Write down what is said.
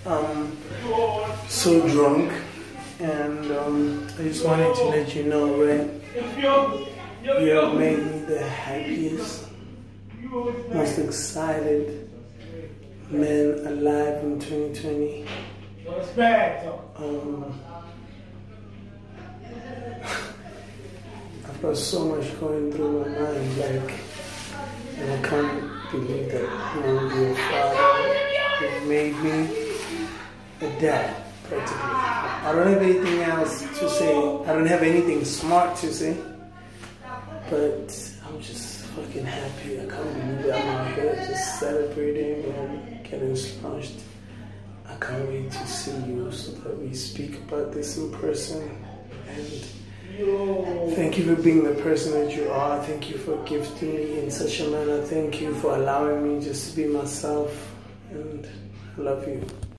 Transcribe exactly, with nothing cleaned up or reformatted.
I'm so drunk, and um, I just wanted to let you know, right? You have made me the happiest, most excited man alive in twenty twenty. Um, I've got so much going through my mind, like, and I can't believe that you want to be a father. You've made me a dad, practically. I don't have anything else to say. I don't have anything smart to say, but I'm just fucking happy. I can't believe it. I'm out here just celebrating and getting smashed. I can't wait to see you so that we speak about this in person. And thank you for being the person that you are. Thank you for gifting me in such a manner. Thank you for allowing me just to be myself. And I love you.